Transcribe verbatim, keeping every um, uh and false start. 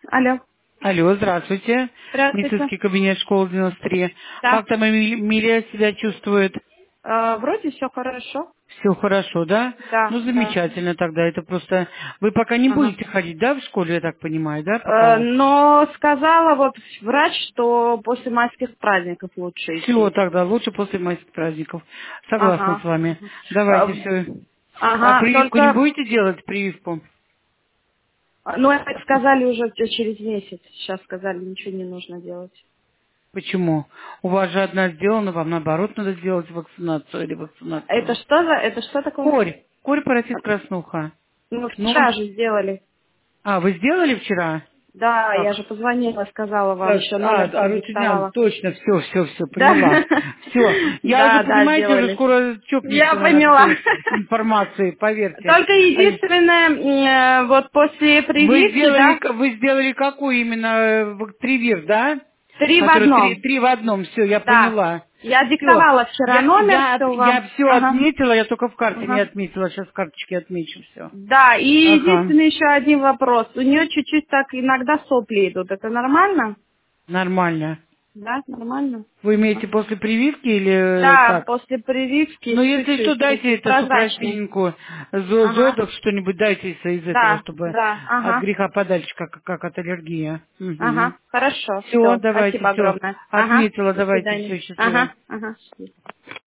Алло. Алло, здравствуйте. Здравствуйте. Медицинский кабинет школы девяносто три. Да. Как там Эми- Эмилия себя чувствует? Э, вроде все хорошо. Все хорошо, да? Да, Ну, да. замечательно тогда. Это просто... Вы пока не Ага. будете ходить, да, в школе, я так понимаю, да, Э, пока? но сказала вот врач, что после майских праздников лучше Все, идти. тогда лучше после майских праздников. Согласна с Ага. вами. Э, Давайте все. А ага. прививку не Только, будете делать, прививку? ну, это сказали уже через месяц. Сейчас сказали, ничего не нужно делать. Почему? У вас же одна сделана, вам наоборот надо сделать вакцинацию или Это вакцинацию. что за, это что такое? Корь. Корь паротит краснуха. Ну, Ну, вчера же сделали. а, вы сделали вчера? Да, я Как? же позвонила, сказала вам, Как? еще А, номер а Рутинян, продиктовала. точно, все, все, все, Да. поняла. Все. Я уже, Да, да, понимаете, уже сделали. скоро Я чокнешься на поняла. этой информации, поверьте. Только А и- единственное, м, э, вот после Вы прививки, сделали, да, к- вы сделали какой именно э, в- привив, да? три в Который три, одном. три в одном, все, я Да. поняла. Я Все. диктовала вчера Я, номер, я, от- все я вам. все Ага. отметила, я только в карте не Ага. отметила. Сейчас в карточке отмечу все. Да, и Ага. единственный еще один вопрос. У нее чуть-чуть так иногда сопли идут. Это нормально? Нормально. Да, нормально. Вы имеете Ага. после прививки или э, Да, как? после прививки Ну, если что, чуть-чуть дайте такие это прозрачные. супрофенинку, зо- Ага. зодов, что-нибудь дайте из, из этого, Да, чтобы да, от ага. греха подальше, как, как от аллергии. Угу. Ага. Хорошо, Все, все. давайте, Спасибо все. огромное. Ага. Отметила, До давайте, свидания. все, счастливо. Ага, ага.